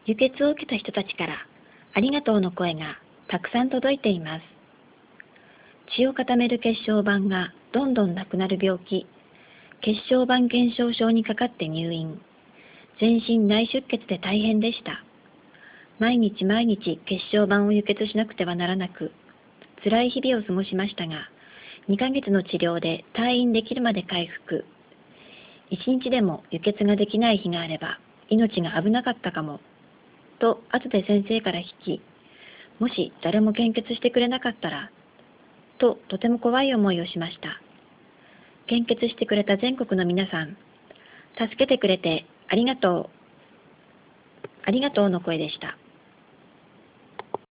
輸血を受けた人たちからありがとうの声がたくさん届いています。血を固める血小板がどんどんなくなる病気、血小板減少症にかかって入院。全身内出血で大変でした。毎日毎日血小板を輸血しなくてはならなく、辛い日々を過ごしましたが、2ヶ月の治療で退院できるまで回復。1日でも輸血ができない日があれば、命が危なかったかも。と、後で先生から聞き、もし誰も献血してくれなかったら、とても怖い思いをしました。献血してくれた全国の皆さん、助けてくれてありがとう。ありがとうの声でした。